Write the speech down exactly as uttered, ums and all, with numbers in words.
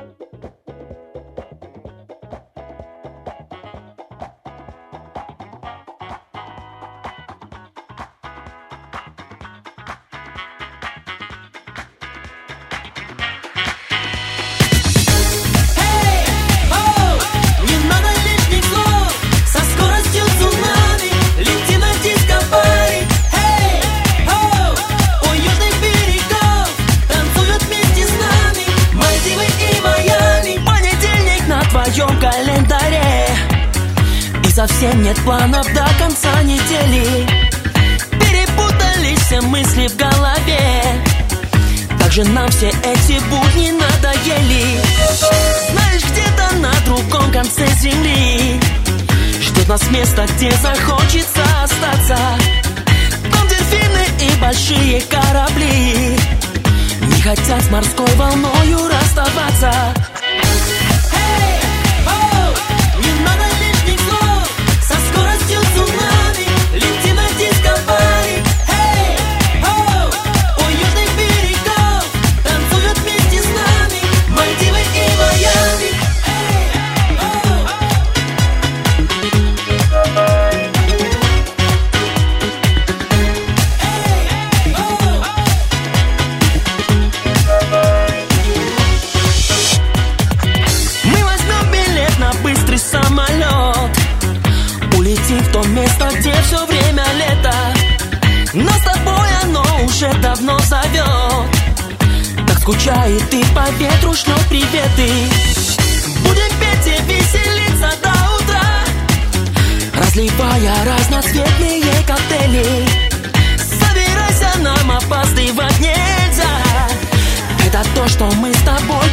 Календаре, и совсем нет планов до конца недели. Перепутались все мысли в голове. Как же нам все эти будни надоели. Знаешь, где-то на другом конце земли ждет нас место, где захочется остаться. Там дельфины и большие корабли не хотят с морской волною расставаться. В то место, где все время лето, но с тобой оно уже давно зовет. Так скучает и по ветру шлет приветы. Будем петь и веселиться до утра, разливая разноцветные коктейли. Собирайся, нам опаздывать нельзя. Это то, что мы с тобой